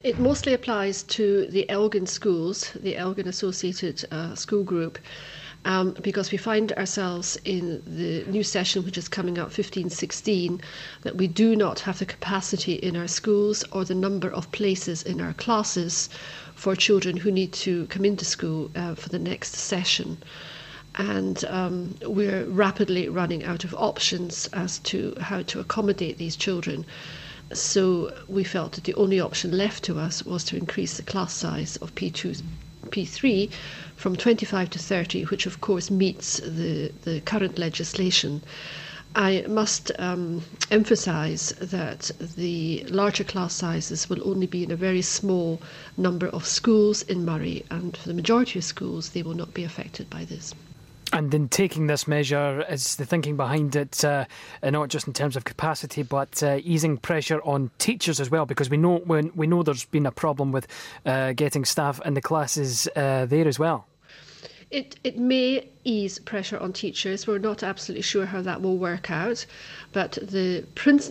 It mostly applies to the Elgin schools, the Elgin Associated School Group, because we find ourselves in the new session, which is coming up 15-16, that we do not have the capacity in our schools or the number of places in our classes for children who need to come into school for the next session. And we're rapidly running out of options as to how to accommodate these children. So we felt that the only option left to us was to increase the class size of P2, P3 from 25 to 30, which of course meets the current legislation. I must emphasise that the larger class sizes will only be in a very small number of schools in Moray, and for the majority of schools they will not be affected by this. And in taking this measure, is the thinking behind it not just in terms of capacity, but easing pressure on teachers as well? Because we know there's been a problem with getting staff in the classes there as well. It may ease pressure on teachers. We're not absolutely sure how that will work out, but the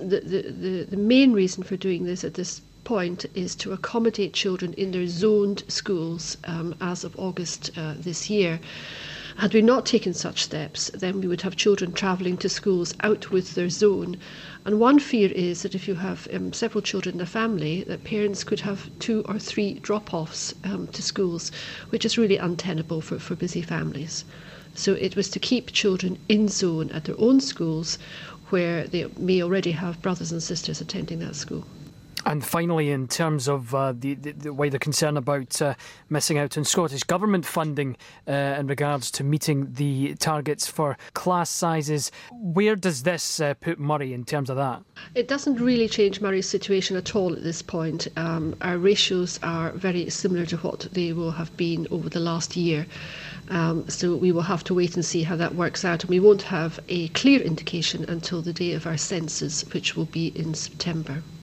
main reason for doing this at this point is to accommodate children in their zoned schools as of August this year. Had we not taken such steps, then we would have children travelling to schools out with their zone. And one fear is that if you have several children in a family, that parents could have 2 or 3 drop-offs to schools, which is really untenable for busy families. So it was to keep children in zone at their own schools, where they may already have brothers and sisters attending that school. And finally, in terms of the wider concern about missing out on Scottish Government funding in regards to meeting the targets for class sizes, where does this put Moray in terms of that? It doesn't really change Moray's situation at all at this point. Our ratios are very similar to what they will have been over the last year. So we will have to wait and see how that works out. And we won't have a clear indication until the day of our census, which will be in September.